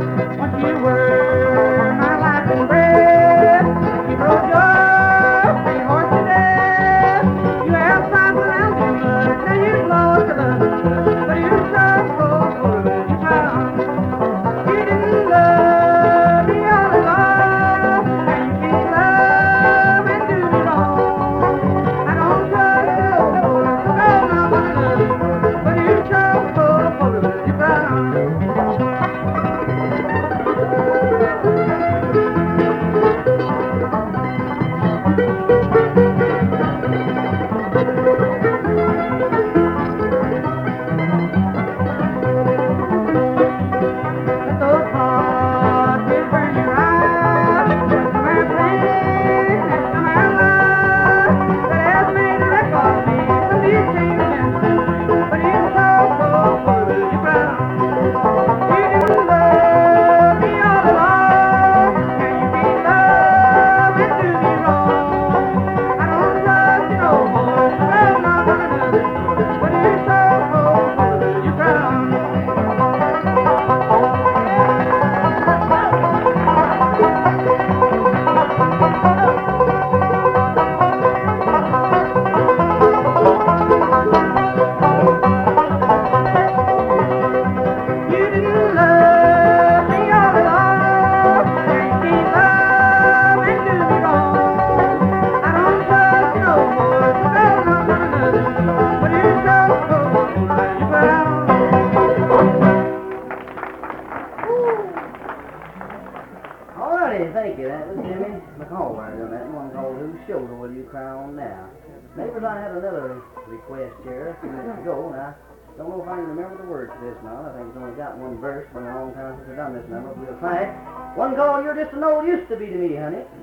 Once you were my life and breath, you rode your pretty horse to death. You have five around too much, now you've lost your love, but you're so full, you found. You didn't love me all along, and you can't love and do me wrong. I don't trust you no more, 'cause I'm not gonna love you, but you're so full, you found. Let those hearts just burn your eyes. Some are plain and some are lies. That has made a wreck of me. Some these things and but you're so full, you brown. You didn't love me all along, and you can't love and do me wrong. I don't trust you no more, 'cause I'm not gonna love you, but you're so full, you brown. You didn't love me all along, and you can't love and do me wrong. I don't trust you no more, 'cause I'm not gonna love you, but you're so full, you brown. All righty, thank you. That was Jimmy McCall on that one called Whose Shoulder Will You Cry On Now? Neighbors, I had another request here a few minutes ago, and I don't know if I can remember the words to this now. I think it's only got one verse, been a long time since I've done this number. We'll try it. One called You're Just an Old Used to Be to Me, honey.